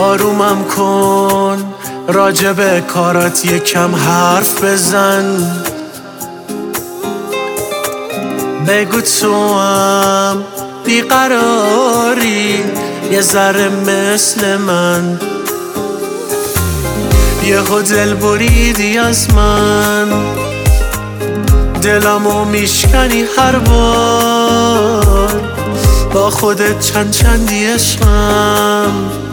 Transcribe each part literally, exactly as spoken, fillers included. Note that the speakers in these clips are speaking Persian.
آرومم کن، راجب کارات یکم حرف بزن. بگو تو هم بیقراری یه ذره مثل من، یهو دل بریدی از من، دلمو میشکنی هر بار، با خودت چند چندی عشقم،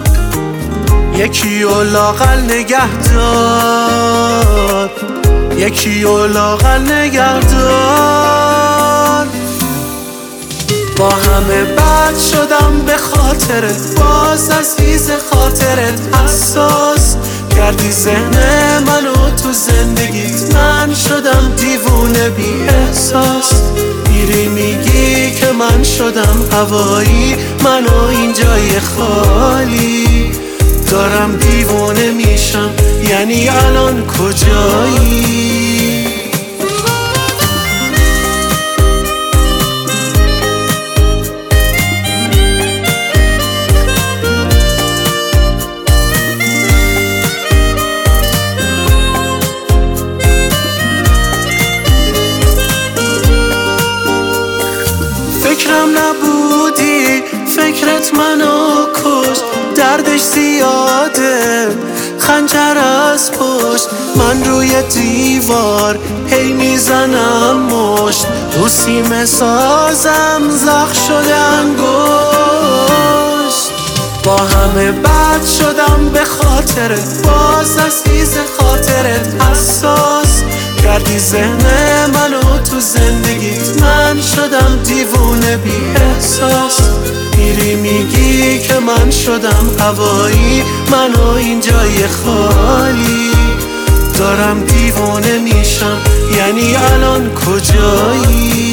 یکی و لاغل نگه دار، یکی و لاغل نگه دار. با همه بد شدم به خاطرت، باز از ریز خاطرت حساس کردی ذهن منو تو زندگیت، من شدم دیوونه بی احساس. میری میگی که من شدم هوایی، منو این جای خالی، دارم دیوونه میشم، یعنی الان کجایی؟ فکرم نبودی، فکرت منو کشت، دردش زیاده خنجر از پشت، من روی دیوار هی میزنم مشت، رو سیمه سازم زخم شده انگشت. با همه بد شدم به خاطرت، باز از ریز خاطرت حساس کردی ذهن منو تو زندگیت، من شدم دیوونه بی احساس. میری میگی که من شدم هوایی، منو این جای خالی، دارم دیوونه میشم، یعنی الان کجایی؟